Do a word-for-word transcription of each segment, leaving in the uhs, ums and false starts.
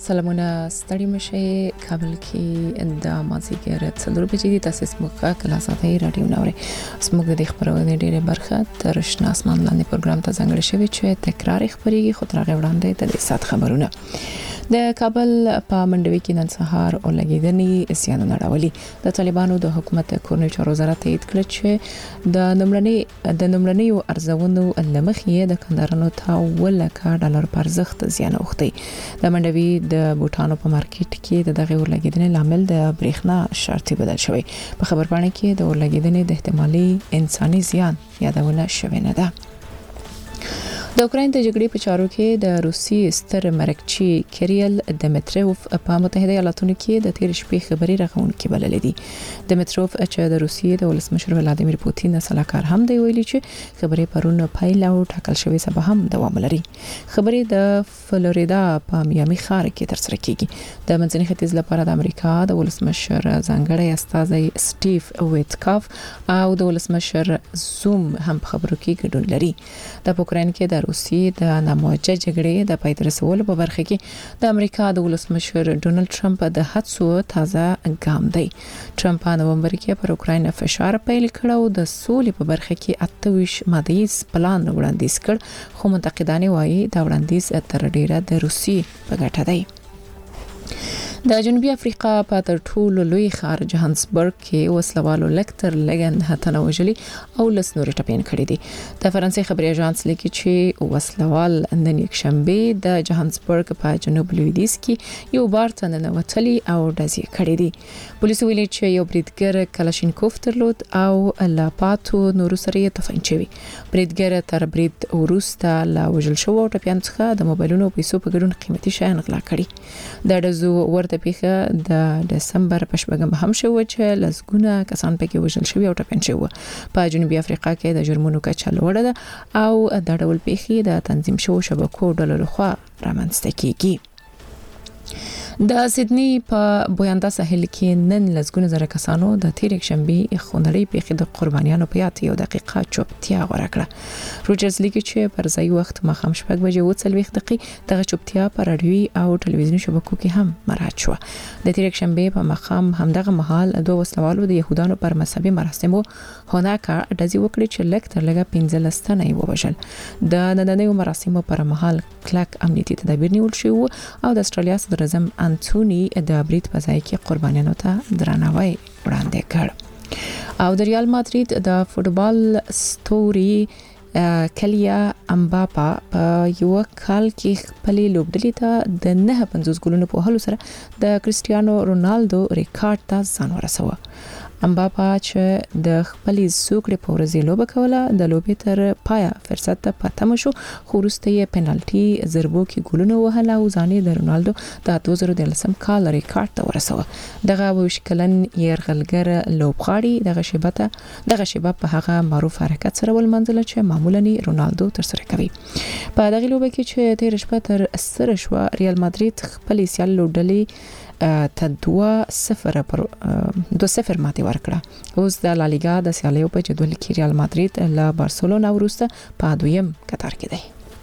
سلامونه ستړي مشه کابل کې د مازیګر څلور بجې دي تاسو سموکه کلا ساتي رادیو نوري سموک د خبرونه ډیره برخه تر شنه اسمان لاندې پروګرام ته ځانګړی شوی چې تکرار خبريږي خو تر هغه وړاندې د سات خبرونه د کابل په منډوي کې نن سهار او لګیدنې اسیان نړولي د طالبانو د حکومت کورنۍ چارو وزارت تایید کړ چې د نمړنۍ د نمړنۍ ارزونو لمخې د کندهارانو ته ولکه ډالر پر ارزښت زیان اوختي د منډوي د بوټانو په مارکیټ کې د دغه ورلګیدنې لامل د برېښنا شرطي بدل شوی په خبرپاڼه کې د ورلګیدنې د احتمالي انساني زیان یادونه شوې نه ده د اوکراین د جګړې په چارو کې د روسي ستر مرکچی کریل دمیتروف په متحده ایالاتونو کې د تیر شپې خبري راغونکي بلل دي دمیتروف چې د روسیې د ولسمشر ولادیمیر پوتین سلاکار هم دی ویلي چې خبري پرون پایله او ټاکل شوی سبا هم دوام لري خبري د فلوریدا په میامي ښار کې ترسره کیږي د منځني ختیځ لپاره د امریکا د ولسمشر ځانګړی استازی سټیو ویټکاف او د ولسمشر زوم هم خبرو کې ګډون لري د اوکراین کې د روسي د ناموجه جګړې د پای ته رسولو په برخه کې د امریکا د ولسمشر ډونالد ټرمپ د هڅو تازه ګام دی ټرمپ په نومبر کې پر اوکراین فشار پیل کړ او د سولې په برخه کې اتویش مادیز پلان وړاندیز کړ خو منتقدان وايي دا وړاندیز تر ډیره د روسي په ګټه دی د جنوبي افریقا په تر ټولو لوی ښار جوهانسبرګ کې وسلوالو لکتر لګن هتنه وجلي او لس نور ټپین کړي دي د فرانسې خبري اژانس لیکي چې وسلوال نن یک شنبه د جوهانسبرګ په جنوب لویدیځ کې یو بار تننه وتلی او ډزې کړي دي پولیس ویلي چې یو بریدګر کلاشینکوف درلود او لا پاتو نور سره تفنګ شوی بریدګر تر برید وروسته لا وجل شو او ټپیان څخه د موبایلونو پیسو په ګډون قیمتي شیان غلا کړي د ډزو ورته پیخه د دسمبر په شپږم هم شو چې لسګونه کسان پکې وژل شوی او ټپین شوی په جنوبي افریقا کې د جرمونو کچه لوړه ده او د ډول پیخي د تنظیم شو شبکو ډلو لخوا رامنځته کیږي د سیدنی په بویندا ساحل کې نن لسګونه زره کسانو د تیر شنبه خونړی پیخي د قربانیانو په یاد یو دقیقه چوپتیا غوړه کړه روجرز لیکي چې پر ځای وخت مخام شپږ بجې و څلويخ دقیقې دغه چوپتیا پر رادیوي او ټلویزیوني شبکو کې هم مراعات شو د تیر شنبه په مخام همدغه مهال دوه وسلوالو د يهودانو پر مذهبي مراسمو هناکا دزي وکړي چې لک تر لګه پنځه لستنه یې وبشل د نننیو مراسمو پر مهال کلک امنیتي تدابیر نیول شوی او د استرالیا صدر اعظم انټونی د برید په ځای کې قربانیانو ته درناوی وړاندې کړ او د ریال مادرید د فوتبال ستوري کلیا امباپا په یو کال کې خپل لوبډلې ته د نه پنځوس ګولونو په هلو سره د کریسټیانو رونالدو ریکارډ ته ځان ورسوه امباپا چې د خپل زوکړې په ورځ لوبه کوله د لوبې تر پایا فرصت ته پاتم شو خو وروسته یې پنالټي ضربو کې ګولونه وهله او ځانې د رونالدو د دوه زره دولسم کال ریکارډ ته ورسوه دغه وشکلن يرغلګر لوبغاړي دغه شیبته دغه شیبه په هغه معروف حرکت سره ولمنځل چې معمولا رونالدو تر سره کوي په دغه لوبه کې چې تیر شپه تر سره شو ریال مادرید خپل سیال لوبډلې ته دوه صفر پر دوه صفر ماتې ورکړه اوس د لالیګا د سیالیو په جدول کې ریال مادرید له بارسلونا وروسته په دویم قطار کې دی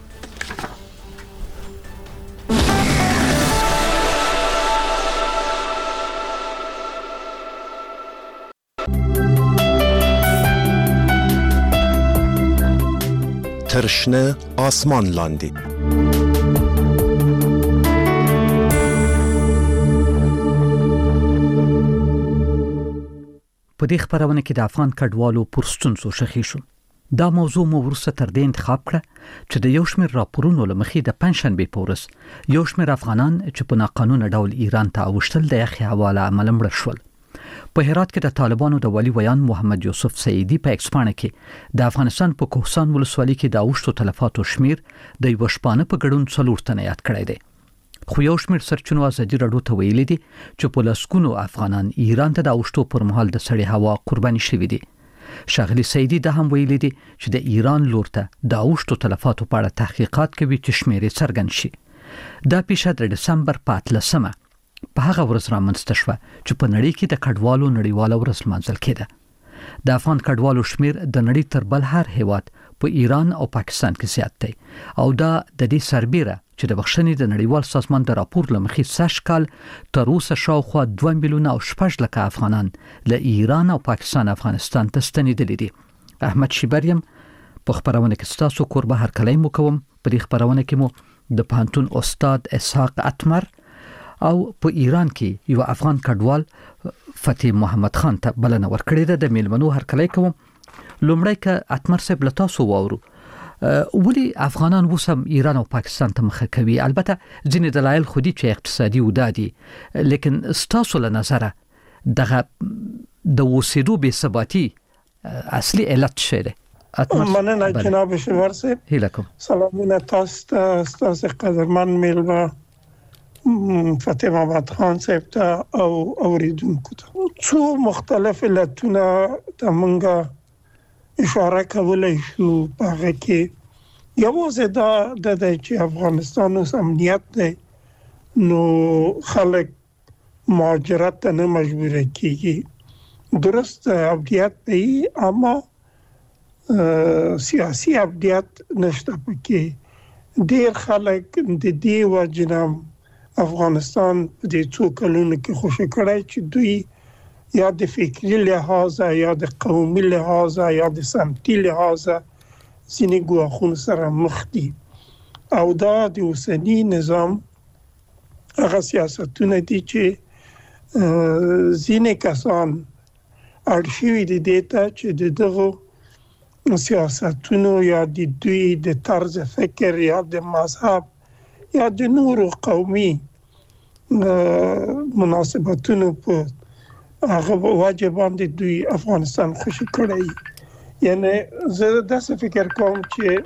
ترشنه آسمان لاندې په دې خبرونه کې د افغان کډوالو پرستونزو شخې شو دا موضوع مو ورسته تر دې انتخاب کړه چې د یو شمېر راپورونو لمخې د پنځشنبه په ورځ یو شمېر افغانان چې په ناقانونه ډول ایران ته اوښتل د یخي حواله عمل مړ شول په هرات کې د طالبانو د ولی ویان محمد یوسف سعیدی په ایکسپانه کې د افغانستان په کوهستان ولسوالۍ کې د اوښتو تلفاتو شمیر د یو شپانه په ګډون څلور تنه یاد کړی دی خو یو شمېر سرچینو ازادي راډیو ته ویلي دي چې په لسګونو افغانان ایران ته د اوښتو پر مهال د سړې هوا قرباني شوي دي شاغلی سعیدی د هم ویلي دي چې د ایران لور ته د اوښتو تلفاتو په اړه تحقیقات کوي چې شمېر څرګند شي دا پیښه د دسمبر په اتلسمه په هغه ورځ رامنځته شوه چې په نړۍ کې د کډوالو نړیواله ورځ لمانځل کېده د افغان کډوالو شمیر د نړۍ تر بل هر هیواد په ایران او پاکستان کې زیات دی او دا د دې سربېره چې د بخښنې د نړیوال سازمان د راپور لمخې سږ کال تر اوسه شاوخوا دوه میلیونه او شپږ لکه افغانان له ایران او پاکستان افغانستان ته ستنېدلي دي. احمد شیبریم په خبرونه کې ستاسو قربه هر کله مو کوم. په دې خبرونه کې مو د پانتون استاد اسحاق اتمر او په ایران کې یو افغان کډوال فتح محمد خان ته بلنه ورکړې ده. د میلمنو هر کله کوم. لومړی ک اتمر صاحب له تاسو واورو ولی افغانان وسم ایران او پاکستان ته مخه کوي. البته ځینې دلایل خودي چې اقتصادي ودادي، لیکن ستاسو له نظره دغه د وسیدو بې ثباتی اصلي علت څه دی؟ مننه جناب شمار صاحب. هیلکم. سلامونه تاسو ته، تاسو قدرمن میلمه فتح محمد خان صاحب ته او اوریدونکو ته. څو مختلف علتونه ته مونږه اشاره کولای شو. هغه کې یوازې دا د چې افغانستان اوس امنیت دی، نو خلک مهاجرت ته نه مجبور کیږي. درست امنیت دی اما سیاسي امنیت نشته پکې. ډېر خلک د دې وجنم افغانستان د څو کلونو کې خوشی کړای چې دوی یا د فکری لحاظ یا د قومي لحاظ یا د سمتي لحاظ ځینې ګواښونو سره مخ دي، او دا د اوسني نظام هغه سیاستونه دي چې ځینې کسان اړ شوي دي دې ته چې د دغو سیاستونو یا د دوی د طرز فکر یا د مذهب یا د نورو قومي مناسبتونو په هغه وجه باندې دوی افغانستان خوشی کړی. یعنی زه داسې فکر کوم چې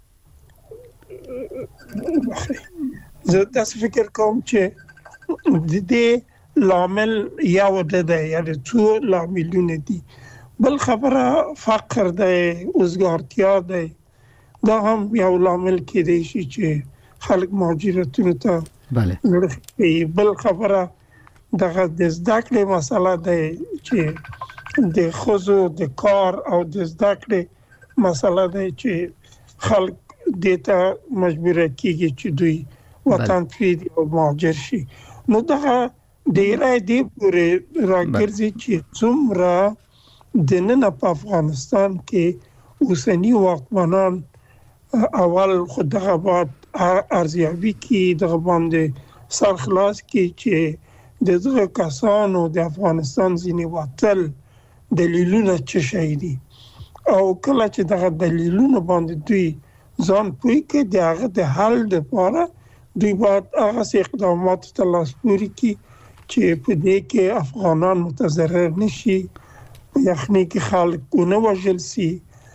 زه داسې فکر کوم چې د دې لامل یو د دی، یعنی څو لاملونه دي. بل خبره فقر دی، اوزګارتیا دی، دا هم یو لامل کېدای شي چې خلک مهاجرتونو ته بله. بل خبره دغه د زده کړې مسله دی چې د ښځو د کار او د زده کړې مسله دی چې خلک دې ته مجبور کیږي چې دوی وطن پرېږدي او مهاجر شي. نو دغه ډېری دې پورې راګرځي چې څومره دننه په افغانستان کې اوسني واکمنان اول خو دغه باید ارزیابي کړي، دغه باندې سر خلاص کړي چې د دغه کسانو د افغانستان ځینې وتل دلیلونه څه شی دي، او کله چې دغه دلیلونه باندې دوی ځان پوه کړي د هغه د حل لپاره دوی باید هغه اقدامات ته لاس پورې کړي چې په دې کې افغانان متضرر نشي، په یخنۍ کې خلک ونه وژل سي،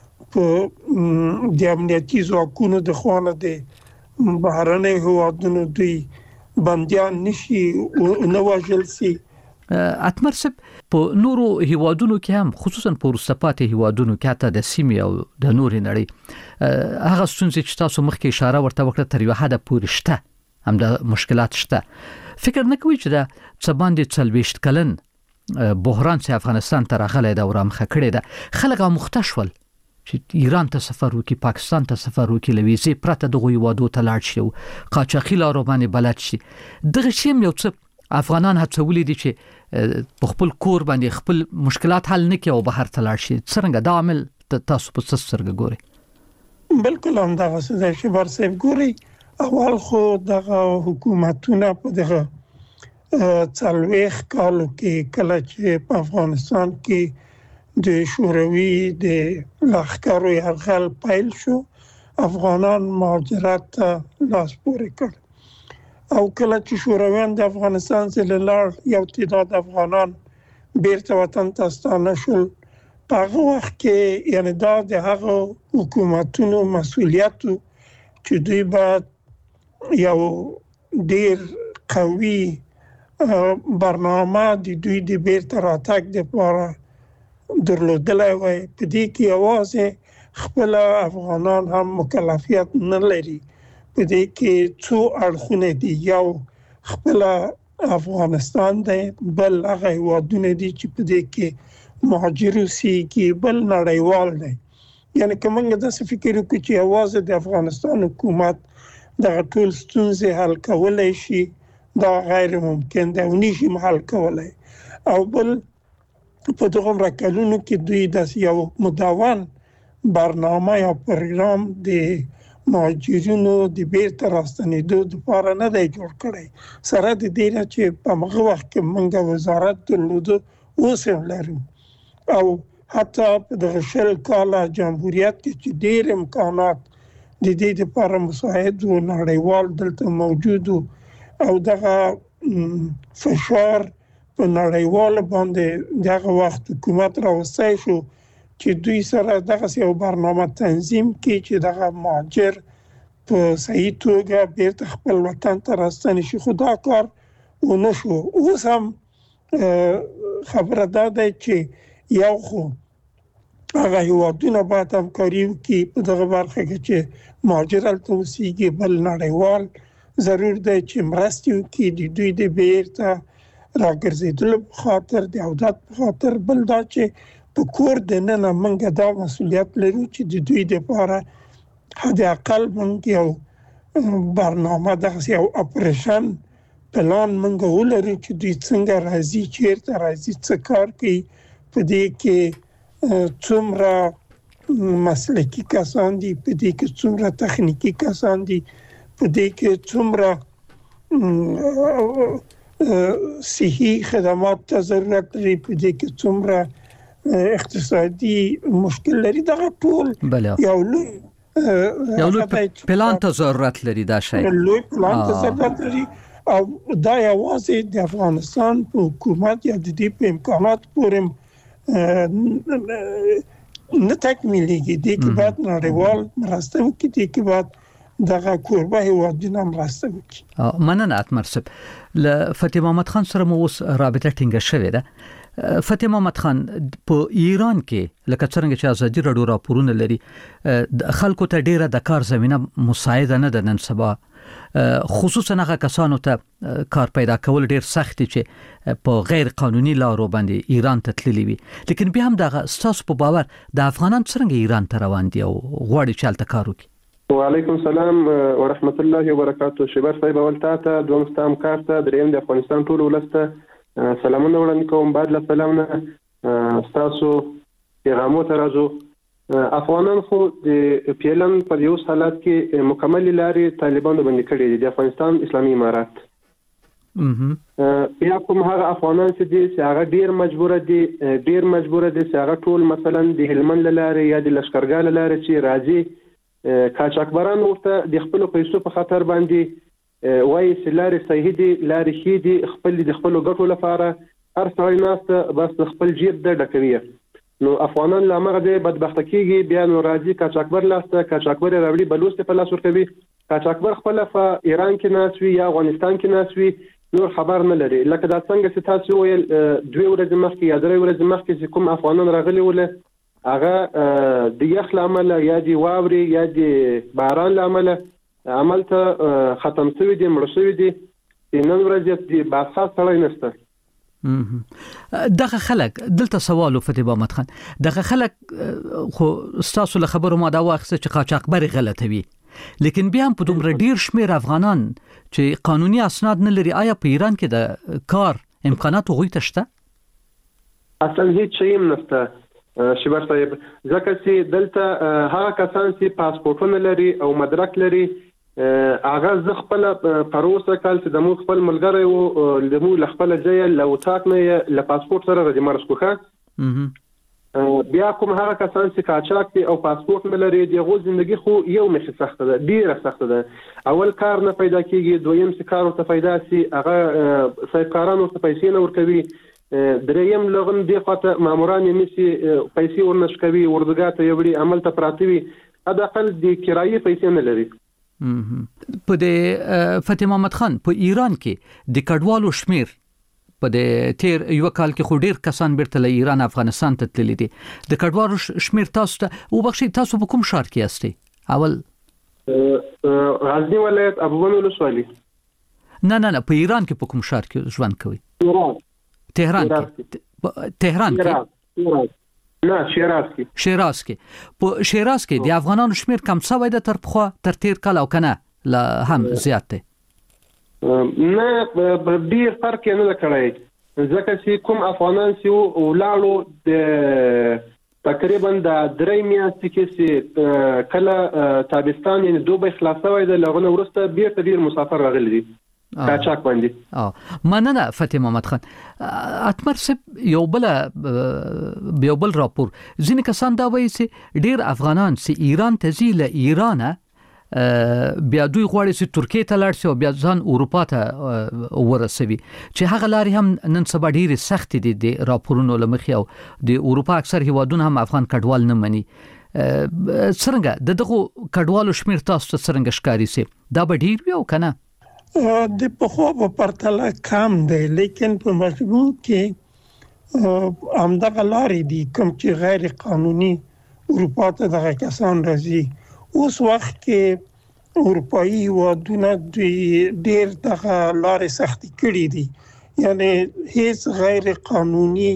په د امنیتي ځواکونو د خوا نه د بهرنیو هیوادونو دوی بندیان نشي نه وژل سي. اتمر صاحب په نورو هیوادونو کې هم خصوصا په وروسته پاتې هیوادونو کې حتی د سیمې او د نورې نړۍ هغه ستونزې چې تاسو مخکې اشاره ورته وکړه تر یو حده پورې شته، هم د مشکلات شته. فکر نه کوئ چې دا څه باندې څلوېښت کلن بحران چې افغانستان ته راغلی ده او رامخه کړې ده، خلک آموخته شول چې ایران ته سفر وکړي، پاکستان ته سفر وکړي، له ویزې پرته دغه هیوادو ته لاړ شي او قاچاقي لارو باندې بلد شي. دغه شی هم یو څه افغانان هڅولي دي چې په خپل کور باندې خپل مشکلات حل نه کړي او بهر ته لاړ شي. څرنګه دا عامل تاسو په څه سترګه ګورئ؟ بالکل هم دغه څه دی چې برسېب ګورئ. اول خو دغه حکومتونه په دغه څلوېښت کالو کې کله چې په افغانستان کې د شوروي د لښکرو یرغل پیل شو، افغانان مهاجرت ته لاس پورې کړ، او کله چې شورویان د افغانستان څخه لاړ یو تعداد افغانان بیرته وطن ته ستانه شول. په هغه وخت کې یعنی دا د هغه حکومتونو مسؤلیت چې دوی باید یو ډېر قوي برنامه د دوی د بیرته راتګ لپاره درلودلای وای. په دې کې یوازې خپل افغانان هم مکلفیت نه لري، په دې کې څو اړخونه دي. یو خپل افغانستان دی، بل هغه هیوادونه دي چې په دې کې مهاجر اوسېږي، بل نړیوال دی. یعنی که موږ داسې فکر وکړو چې یوازې د افغانستان حکومت دغه ټول ستونزې حل کولی شي، دا غیر ممکن دی او نشي حل کولی. او بل په دغومره کلونو کې دوی داسې یو مدون برنامه یا پروګرام د مهاجرینو د بیرته راستنېدو دپاره نه دی جوړ کړی، سره د دې نه چې په هغه وخت کې موږ وزارت درلوده، اوس هم لرو. او حتی په دغه شل کاله جمهوریت کې چې ډېر امکانات د دې دپاره مساعد و، نړیوال دلته موجود و او دغه فشار په نړیوال باندې دغه وخت حکومت راوستی شو چې دوی سره دغسې یو برنامه تنظیم کړي چې دغه مهاجر په صحیح توګه بیرته خپل وطن ته راستنې شي، خو دا کار ونه شو. اوس هم خبره دا ده چې یو خو هغه هیوادونه باید همکاري وکړي په دغه برخه کې چې مهاجر هلته اوسېږي، بل نړیوال ضرور دی چې مرستې وکړي د دوی د بیرته راګرځېدلو په خاطر، د عودت په خاطر. بل دا چې په کور دننه موږ دا مسؤلیت لرو چې د دوی دپاره حد اقل موږ یو برنامه دغسې یو اپریشن پلان موږ ولرو چې دوی څنګه راځي، چیرته راځي، څه کار کوي، په دې کې څومره مسلکي کسان دي، په دې کې څومره تخنیکي کسان دي، په دې کې څومره صحي خدمات ته ضرورت لري، په دې کې څومره اقتصادي مشکل لري. دغه ټول یو لوی یو لوی پلان ته ضرورت لري. دا شی لوی پلان ته ضرورت لري او دا یوازې د افغانستان په حکومت یا د دې په امکانات پورې نه تکمیلیږي. دې کې باید نړیوال مرسته وکړي، دې کې باید دغه کوربه هیوادونه مرسته وکړي. مننه اتمر صاحب. له فتح محمد خان سره مو اوس رابطه ټینګه شوې ده. فتح محمد خان، په ایران کې لکه څنګه چې ازادي راډیو راپورونه لري، خلکو ته ډیره د کار زمينه مساعده نه ده نن سبا، خصوصا هغه کسانو ته کار پیدا کول ډیر سخت چې په غیر قانوني لارو باندې ایران ته تللی وي. لیکن بیا هم دغه ستاسو په باور د افغانان څنګه ایران ته روان دي او غواړي چې هلته کار وکړي؟ وعلیکم السلام ورحمت الله وبرکاته. شبر صاحب اول تاسو دوم ستام کارته دریم د افغانستان ټول ولسته سلامونه وړاندې کوم. بعد له سلامونه تاسو پیغامو ته راځو. افغانان خو د پیلن په یو حالت کې مکمل لارې طالبانو باندې کړې دي، د افغانستان اسلامي امارات. بیا کوم هغه افغانان چې دي چې هغه ډیر مجبور دي ډیر مجبور دي چې هغه ټول مثلا د هلمند لارې یا د لشکرګاه لارې چې راځي، قاچاقبران ورته د خپل پیسو په خاطر باندې وایي چې لارې صحیح دي، لارې ښې دي، خپل د خپل ګټو لپاره هر څوک ناسته بس خپل جیب د ډکوي. نو افغانان لا مغه د بدبخت کیږي، بیا نو راځي قاچاقبر لاسته، قاچاقبر راوړي بلوچ په لاس ورکوي. قاچاقبر خپل په ایران کې ناسوي یا افغانستان کې ناسوي، نور خبر نه لري. لکه دا څنګه چې تاسو ویل دوی ورځې مخکې یا درې ورځې مخکې چې کوم افغانان راغلي ول، هغه د یخ لامل یا د واوري یا د باران لامل عمل ته ختم شوی دي، مړ شوی دي. نن ورځ د باسا سړی نشته. دغه خلک دلته سوال فتح محمد خان، دغه خلک خو تاسو له خبرو ما دا واخصه چې قاچاقبر غلطوي، لیکن بیا هم په دومره ډیر شمیر افغانان چې قانوني اسناد نه لري، آیا په ایران کې د کار امکانات غوي تشته؟ اصلا هیڅ شی هم نشته شبر صاحب، ځکه چې دلته هغه کسان چې پاسپورتونه لري او مدرک لري، هغه ز خپل پروسه کال چې د مو خپل ملګری او د مو خپل ځای له وټاک نه له پاسپورت سره راځي مرسکوخه. بیا کوم هغه کسان چې قاچاق دي او پاسپورت نه لري، دغه ژوندۍ خو یو مخه سخته ده، ډیره سخته ده. اول کار نه پیدا کیږي، دویم چې کار ورته پیدا سي هغه صاحبکارانو ته پیسې نه ورکوي، دریم لغم دی خاطر ماموران یې نشي پیسې ورنش کوي، وردګا ته یوړي عمل ته پراتی وي، اقل د کرایې پیسې نه لري. په د فتح محمد خان په ایران کې د کډوالو شمیر په د تیر یو کال کې خو ډیر کسان بیرته له ایران افغانستان ته تللي دي، د کډوالو شمیر تاسو ته او بخښي تاسو په کوم ښار کې یاستئ؟ اول غزنی ولایت ابوبن ولسوالي. نه نه نه په ایران کې په کوم ښار کې ژوند کوي؟ تهران. تهران کې تهران کې نه شیراز کې شیراز کې په شیراز کې د افغانانو شمیر کم څه وای د تر پخوا تر تیر کال او کنه لا هم زیات دی نه ډیر فرق نه لکړای ځکه چې کوم افغانان چې ولاړو د تقریبا د درې میاشتې کې چې کله تابستان یعنی دوبه خلاصوي د لغونه ورسته بیرته ډیر مسافر راغلي دي کاچاک باندې اه مننه فتح محمد خان اتمر سب یو بل یو بل راپور ځینې کسان دا وایي چې ډیر افغانان چې ایران ته ځي له ایرانه بیا دوی غواړي چې ترکیه ته لاړ شي او بیا ځان اروپا ته ورسوي چې هغه لارې هم نن سبا ډېرې سختې دي د راپورونو له مخې او د اروپا اکثر هیوادونه هم افغان کډوال نه مني څرنګه د دغو کډوالو شمیر تاسو ته څرنګه ښکاري سي دا به ډېر وي او که نه د پخوا په پرتله کم دی لیکن په مجموع کې همدغه لارې دي کوم چې غیر قانوني اروپا ته دغه کسان راځي اوس وخت کې اروپایي هیوادونه ډېر دغه لارې سختې کړي دي یعنی هیڅ غیر قانوني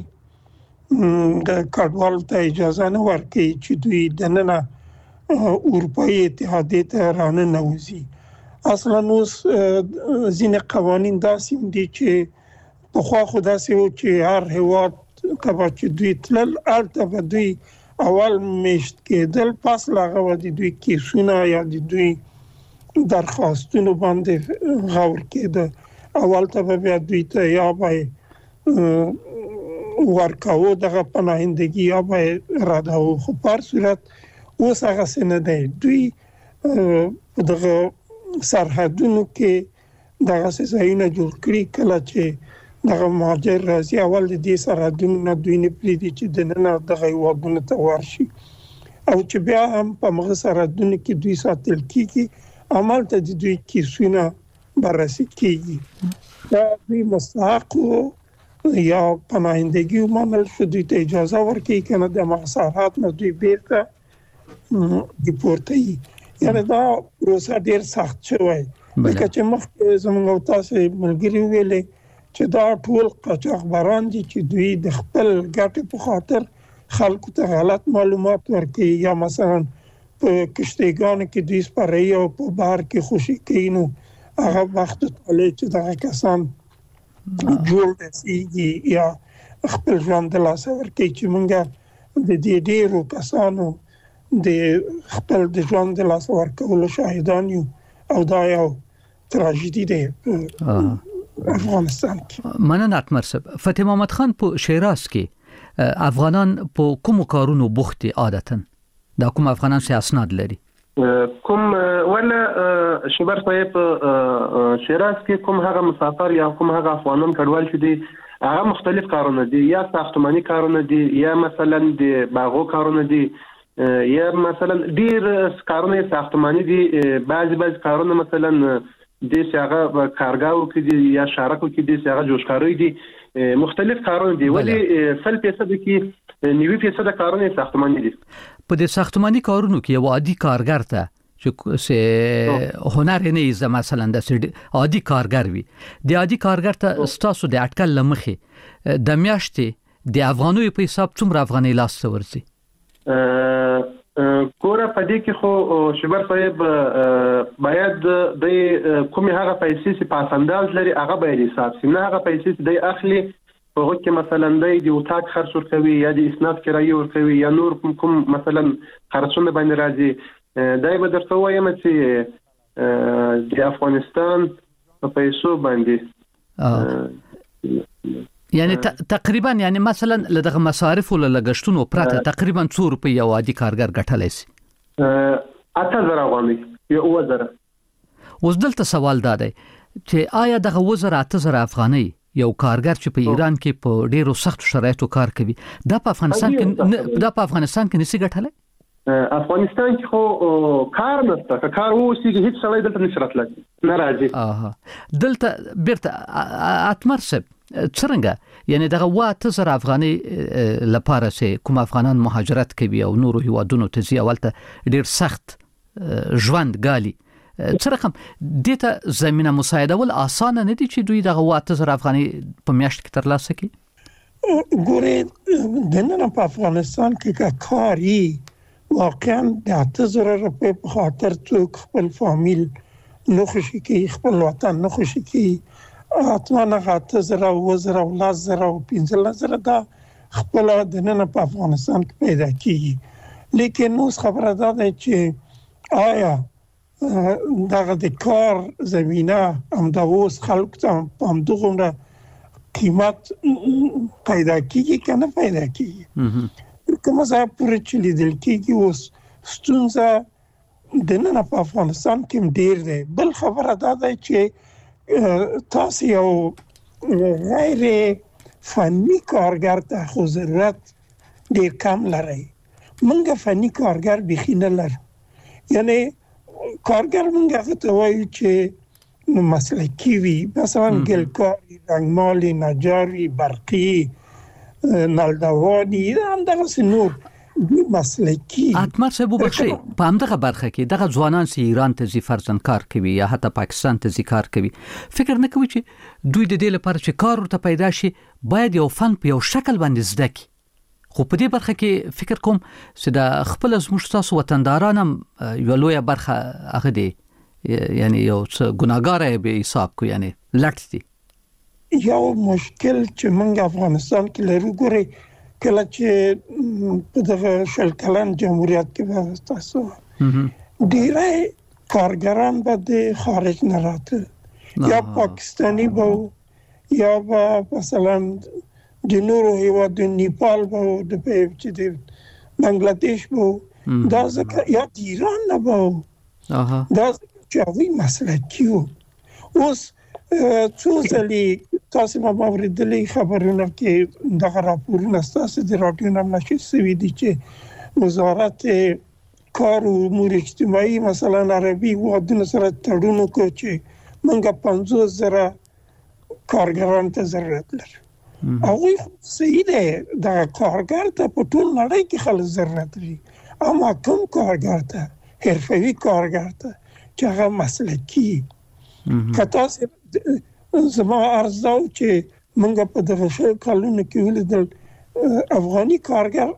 د کډوالو ته اجازه نه ورکوي چې دوی دننه اروپایي اتحادیې ته راننوځي اصلا اوس ځینې قوانین داسې دي چې پخوا خو داسې و چې هر هیواد ته به چې دوی تلل هلته به دوی اول میشت کېدل پس له هغه به د دوی کیسونه یا د دوی درخواستونو باندې غور کېده اول ته به بیا دوی ته یا به ورکاو دغه پناهندگی یا به رداو خو په هر صورت اوس هغسې نه دی دوی دغه سرحدونو کې دغه ځایونه جوړ کړي کله چې دغه مهاجر راځي اول د دې سرحدونو نه دوی نه پرېږدي چې دننه دغه هیوادونو ته ورشي او چې بیا هم په هغه سرحدونو کې دوی ساتل کېږي همالته د دوی کیسونه بررسي کېږي دا دوی مستحق یا پناهندگی ومنل شو دوی ته اجازه ورکوي که نه د همغه سرحد نه دوی بیرته دیپورتوي یعنی دا پروسه ډیر سخت شوی لکه چې مخکې زموږ او تاسو ملګري ویلې چې دا ټول قاچاقبران دي چې دوی د خپل ګټې په خاطر خلکو ته غلط معلومات ورکوي یا مثلا په کشتیګانو کې دوی سپروي او په بهر کې خوشي کوي نو هغه وخت ټاکلی چې دغه کسان جوړ رسېږي یا خپل ژوند د لاسه ورکوي چې موږ د دې ډېرو کسانو د خپل د ژوند د لاسه ورکولو شاهدان یو او دا یو تراژیدي دی افغانستان کې مننه اتمر صاحب فتح محمد خان په شیراز کې افغانان په کومو کارونو بوخت دي عادتاً دا کوم افغانان چې اسناد لري کوم ولا شبر صاحب شیراز کې کوم هغه مسافر یا کوم هغه افغانان کډوال چې دي هغه مختلف کارونه دي یا ساختماني کارونه دي یا مثلا د باغو کارونه دي یا مثلا ډیر کارونه ساختماني دي بعضی بعضی کارونه مثلا د څنګه کارګاو کې دي یا شارکو کې دي څنګه جوړکاري دي مختلف کارونه دي ولی سل فیصد کې نیوي فیصد کارونه ساختماني دي په دې ساختماني کارونو کې یو عادي کارګر ته چې هنر نه یې مثلا د عادي کارګر وي د عادي کارګر ته ستاسو د اټکل لمخې د میاشتې د افغانوي په حساب څومره افغاني لاس ته ورځي کورا پدې کې خو شبر صاحب باید د کومه هغه پیسې چې پاس انداز لري هغه باید حساب شي نه هغه پیسې چې د اخلي په وخت کې مثلا د یوتاک خرڅ ورکوي یا د اسناد کرایه ورکوي یا نور کوم مثلا خرڅونه باندې راځي دای به درته وایم چې د افغانستان په پیسو باندې یعنی تقریبا یعنی مثلا لدغه مصارف ول لګشتونو پرته تقریبا څو روپۍ یو عادي کارګر ګټلای شي اته زره غوامي یو وزره اوس دلته سوال دا دی چې آیا دغه وزره اته زره افغاني یو کارګر چې په ایران کې په ډیرو سخت شرایطو کار کوي دا په افغانستان کې دا په افغانستان کې نسی ګټلای افغانستان کې خو کار نشته کار ووسیږي هیڅ سړی دلته نشي راتللی نه راځي اها دلته بیرته اتمر صاحب څنګه یعنی دغه واته زره افغاني لپاره چې کوم افغانان مهاجرت کوي او نورو هیوادونو ته ځي اولته ډیر سخت ژوند ګالي څه رقم دته زمينه مساعده ول اسانه نه دي چې دوی دغه واته زره افغاني په میاشت کې ترلاسه کړي ګورې دننه په افغانستان کې کاری واقعا د اته زره روپۍ په خاطر څوک خپل فامیل نه خوشي کوي، خپل وطن نه خوشي کوي، اتمنه اته زره اوه زره او لس زره او پنځلس زره دا خپل دننه په افغانستان کې پیدا کیږي. لیکن اوس خبره دا ده چې آیا دغه د کار زمینه همدا اوس خلک ته په همدغومره قیمت پیدا کیږي که نه پیدا کیږي. کومه ځای پورې چې لیدل کیږي اوس ستونزه دننه په افغانستان کې ډیر دی. بل خبره دا ده چې تاسو یو غیر فني کارګر ته خو ضرورت ډیر کم لري. موږ فني کارګر بیخي نه لرو. یعنی کارګر موږ هغه ته وایو چې مسلکي وي، مثلا ګلکاري، رنګمالي، نجاري، برقي، نلدواني، همدغسې نور دوی مسلکي. اتمر صاحب وبخښئ، په همدغه برخه کې دغه ځوانان چې ایران ته ځي فرضاً کار کوي یا حتی پاکستان ته ځي کار کوي، فکر نه کوي چې دوی د دې لپاره چې کار ورته پیدا شي باید یو فن په یو شکل باندې زده کړي. خو په دې برخه کې فکر کوم چې د خپل زموږ تاسو وطنداران هم یو لویه برخه هغه دی، یعنی یو څه ګناهګار به حساب کو، یعنی لټ دي. یو مشکل چې موږ افغانستان کې لرو، ګورئ کله چې په دغه شل کلن جمهوریت کې به تاسو ډیری کارګران به د خارج نه راته، یا پاکستانی به یا به مثلا د نورو هیوادو نیپال به د چې د بنگلاديش به دا ځکه یا د ایران نه به دا چې هغوی مسلکي وو. اوس څو ځلې تاسو ما اوریدلي خبرونه کې دغه راپورونه ستاسو د راډیو نه نشر شوي دي چې وزارت کار او امور اجتماعي مثلا عربي هیوادونو سره تړون وکړ چې موږ پنځوس زره کارګران ته ضرورت لرو. هغوی صحیح دی، دغه کارګر ته په ټول نړۍ کې خلک ضرورت لري، اما کوم کارګر ته، حرفوي کارګر ته چې هغه مسلکي. که تاسو زما عرض دا چې موږ په دغه شل کلونو کې ولیدل افغاني کارګر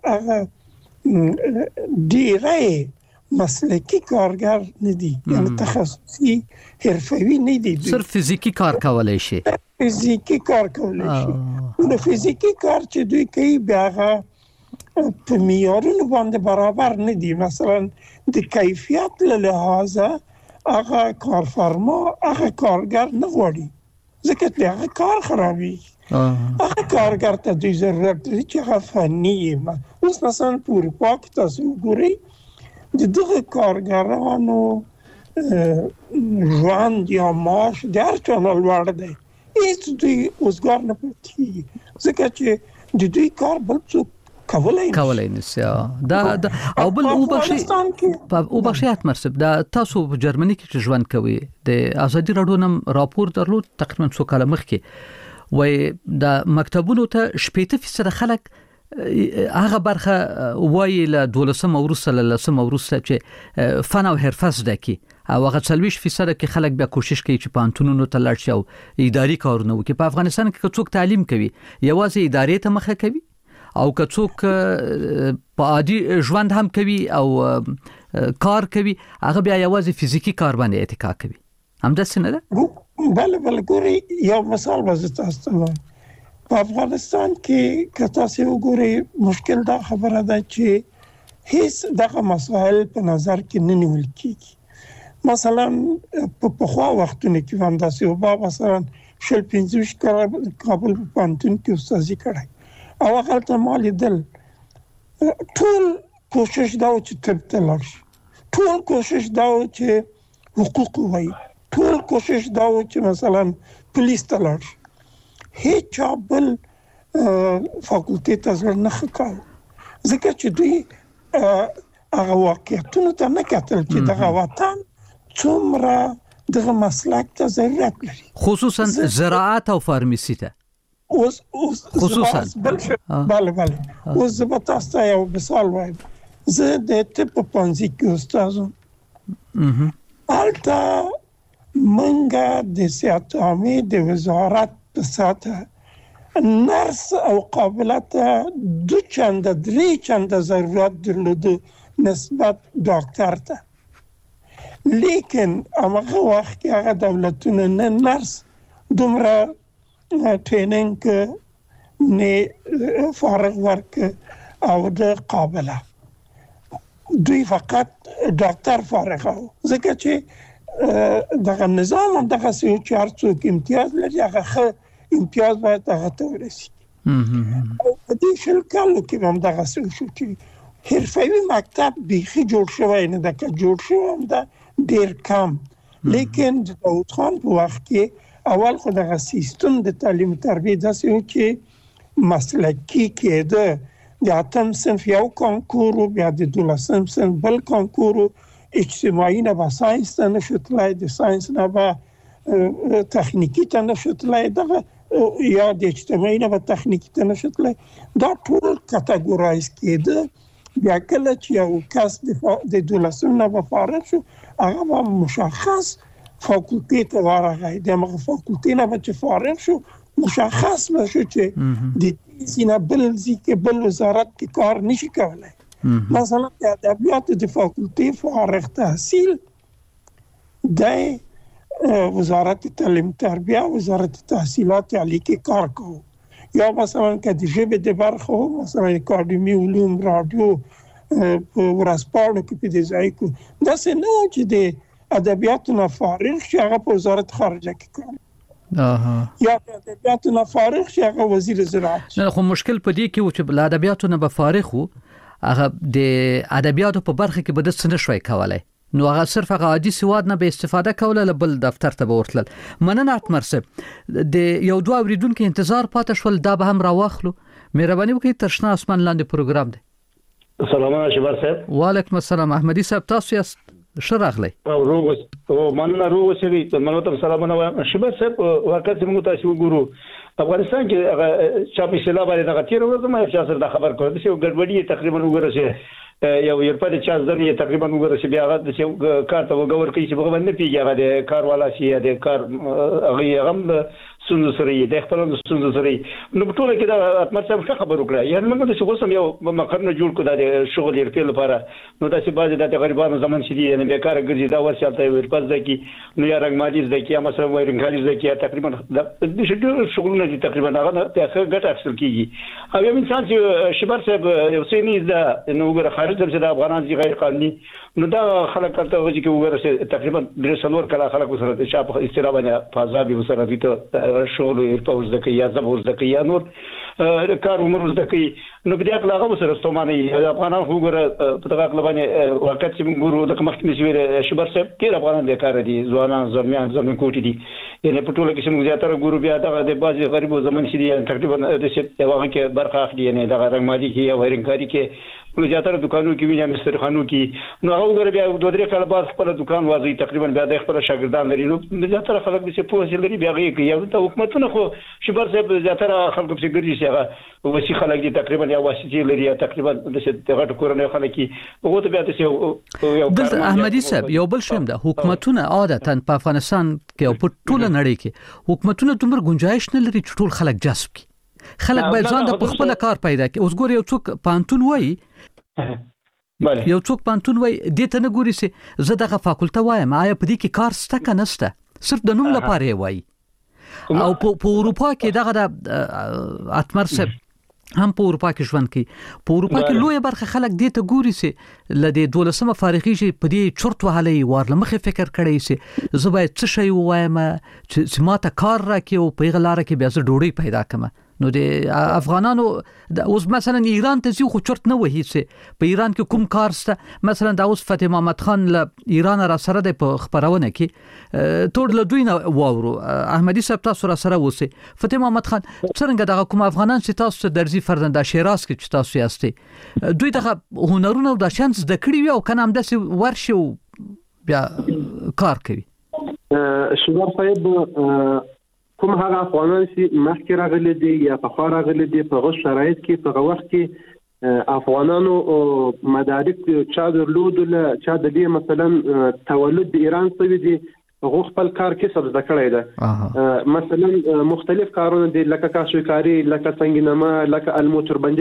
هغه ډیری مسلکي کارګر نه دي، یعنی تخصصي حرفوي نه دي، صرف فزیکی کار کولای شي. فزیکی کار کولای شي. نو فزیکی کار چې دوی کوي بیا هغه په معیارونو باندې برابر نه دي. مثلا د کیفیت له لحاظه هغه کارفرما هغه کارګر نه غواړي، ځکه چې هغه کار خرابي. هغه کارګر ته دوی ضرورت لري چې هغه فني وي. اوس مثلا په اروپا کې تاسو وګورئ د دغه کارګرانو ژوند یا معاش د هر چا نه لوړ دی. هیڅ دوی اوزګار نه پاتې کېږي، ځکه چې د دوی کار بل څوک کولای کولای نشي. دا او بل او بخشي او بخشي اتمر صاحب، دا تاسو په جرمني کې چې ژوند کوي، د ازادي راډیو نم راپور درلود تقریبا څو کاله مخکې، وای د مکتبونو ته شپږ فیصد خلک هغه برخه وایي له دولسم ورسره له لسم ورسره چې فن او حرفه زده کی، او هغه څلويش فیصد کې خلک بیا کوشش کوي چې پانتونونو ته لاړ شي او اداري کارونه وکړي. په افغانستان کې څوک تعلیم کوي یوازې ادارې ته مخه کوي، او که څوک په عادي ژوند هم کوي او کار کوي هغه بیا یوازې فزیکی کار باندې اتکا کوي. همداسې نه ده؟ بله بله ګورئ یو مثال به زه تاسو ته وایم. په افغانستان کې که تاسو وګورئ مشکل دا خبره ده چې هیڅ دغه مسائل په نظر کې نه نیول کېږي. مثلا په پخوا وختونو کې هم داسې وبا مثلا شل پنځه ویشت کاله کابل په پوهنتون کې استادي کړی او هلته ما لیدل ټول کوشش دا و چې طب ته لاړ شي، ټول کوشش دا و چې حقوق ووایي، ټول کوشش دا و چې مثلا پولیس ته لاړ شي. هیچا بل فاکولټي ته زړه نه ښه کاوه، ځکه چې دوی هغه واقعیتونو ته نه کتل چې دغه وطن څومره دغه مسلک ته ضرورت لري، خصوصا زراعت او فارمیسی ته. اوس اوس خصوصا بله بله اوس زه به تاسو ته یو مثال وایم. زه د طب په پوهنځي کې استاد وم. هلته موږ د صحت عامې د وزارت په ساته نرس او قابلیت دو چند درې چند ضرورت درلوده نسبت دکتر ته. لیکن هغه وخت کې هغه دولتونه نه نرس دومره ټریننګ نه فارغ ورک او د قابله دوی فقط ډاکټر فارغ او ځکه چې دغه نظام دغه چې هر څوک امتیاز لري هغه امتیاز باید هغه ته ورسي. او په دې شل کالو کې هم دغه څه شو چې حرفوي مکتب بیخي جوړ شوی نه ده، که جوړ شوی هم ده ډېر کم. لیکن د داود خان په وخت کې اول خو دغه سیستم د تعلیم تربیه داسې و چې مسلکي کېده. د اتم صنف یو کانکور بیا د دولسم صنف بل کانکور، اجتماعي نه به ساینس ته نشو تللی، د ساینس نه به تخنیکي ته نشو تللی، دغه یا د اجتماعي نه به تخنیکي ته نشو تللی. دا ټول کټګورایز کېده. بیا کله چې یو کس د دولسم نه به فارغ شو هغه به مشخص فاکولتې ته ورغی. د هغه فاکولتې نه به چې فارغ شو مشخص به شو چې د سینه بل ځکه بل وزارت کې کار نشي کولای. مثلا د ادبیاتو د فاکولتې فارغ تحصیل د وزارت تعلیم تربیه وزارت تحصیلات عالی کې کار کوي. یا مثلا که د ژبې د برخه مثلا اکاډمي علوم رادیو په ورځپاڼو کې په دې ځای کې داسې نه و چې د ادبیاتو نه فارغ شي هغه په وزارت خارجه کې کار اها یا د ادبیاتو نه فارغ شي هغه وزیر زراعت. نه خو مشکل په دې کې و چې له ادبیاتو نه به فارغ وو هغه د ادبیاتو په برخه کې به د څه نشوي کولای، نو هغه صرف هغه عادي سواد نه به استفاده کوله بل دفتر ته به ورتلل. مننه اتمرسه د یو دوه اوریدونکو انتظار پاتې شول، دا به هم راوخلو. مهرباني وکړئ تر شنه اسمان لاندې پروګرام دی. السلام علیکم شبر صاحب. وعلیکم السلام احمدی صاحب، تاسو یې شراغلی او روغ او مننه روغ سری منو ته سلامونه شبر صاحب. واقعا موږ تاسو ګورو افغانستان کې هغه چاپی سلا باندې دغه تیر ورځ ما یو څه خبر کړو چې ګډوډي تقریبا وګورئ یو یورپا د چا ځنې تقریبا وګورئ بیا هغه د کار ته وګور کوي چې هغه نه پیږي هغه د کار والا شي د کار هغه هم سند سره د خپل سند سره نو په ټول کې دا اتمر صاحب څه خبر وکړه. یعنی موږ د څه یو مقرنه جوړ کړو د شغل یې په لپاره. نو دا چې بعضی د غریبانو زمون شي یعنی بیکاره ګرځي دا ورشالته وي پس د کی نو یا رنګ مالی د کی مثلا وایرنګ خالي د کی تقریبا د شډول شغلونه دي تقریبا هغه ته ګټه اخیستل کیږي. او یو انسان چې شبر صاحب یو څه نه دا نو ګره خارج د افغانان دي غیر قانوني نو دا خلک کارته وځي کې وګوره تقریبا درې سلور کله خلک سره د شاپ استرابانه فازابي وسره دي شغل یې په وځ د کې یا زبر د کې یا نور کار عمر د کې نو بیا کله هغه سره ستومانه افغانان وګوره په دغه باندې وخت چې موږ د مخکنی شوی شبر صاحب کې افغانان د کار دي ځوانان زرمیان زمون کوټی دي یعنی په ټوله کې موږ زیاتره ګورو بیا دغه د بازي غریبو زمون شي تقریبا د څه هغه کې برخه اخلي یعنی دغه رنګ مالي کې یا وایرنګ کې په زیاتره دکانونو کې وینم مسترخانو کې نو هغه وګوره بیا دوه درې کال بعد خپل دکان وازي تقریبا بیا د خپل شاګردان لري نو زیاتره خلک چې پوهه لري بیا غي یو ته حکومتونه خو شبر صاحب زیاتره خلک په ګرځي چې هغه وسی خلک دي تقریبا یا واسطي لري تقریبا د څه غټ کورونه خلک هغه ته بیا د یو دلته احمدی صاحب یو بل شیم ده حکومتونه عادتا په افغانستان کې په ټوله نړۍ کې حکومتونه دومره گنجائش نه لري چې ټول خلک جذب کړي. خلک باید ځان د خپل کار پیدا کړي. اوس ګور یو څوک پانتون وای بله یو څوک پانتون وای دې ته نه ګوري چې زه دغه فاکولټه وایم آیا په دې کې کار سته که نسته صرف د نوم لپاره وای. او په اروپا کې دغه د اتمر صاحب هم په اروپا کې ژوند کوي. په اروپا کې لوی برخه خلک دې ته ګوري چې لدې دولسمه فارغي شي په دې چرت وهلې ورلمخه فکر کړي چې زه باید څه شي وایم چې ماته کار راکې او په غلاره کې بیا زه ډوډۍ پیدا کړم. نو د افغانانو اوس مثلا ایران ته ځي خو چرت نه وهي چې په ایران کې کوم کار سته. مثلا دا اوس فتح محمد خان له ایران را سره د خبرونه کې ټول له دوی نه واورو. احمدی صاحب تاسو را سره وسی فتح محمد خان څنګه دغه کوم افغانان چې تاسو درځي فرزند شیراز کې چې تاسو یاستئ دوی دغه هنرونه او د شانس د کړی وي او کنه هم داسې ورشي بیا کار کوي. شباب صاحب کوم هغه افغانان چې مخکې راغلي دي یا په خوا راغلي دي په هغه شرایط کې په هغه وخت کې افغانانو مدارک چا درلودل چا د دې مثلا تولد د ایران سوي دي هغه خپل کار کسب زده کړی ده. مثلا مختلف کارونه دي لکه کاشوکاری، لکه سنگینامه، لکه الموتربندي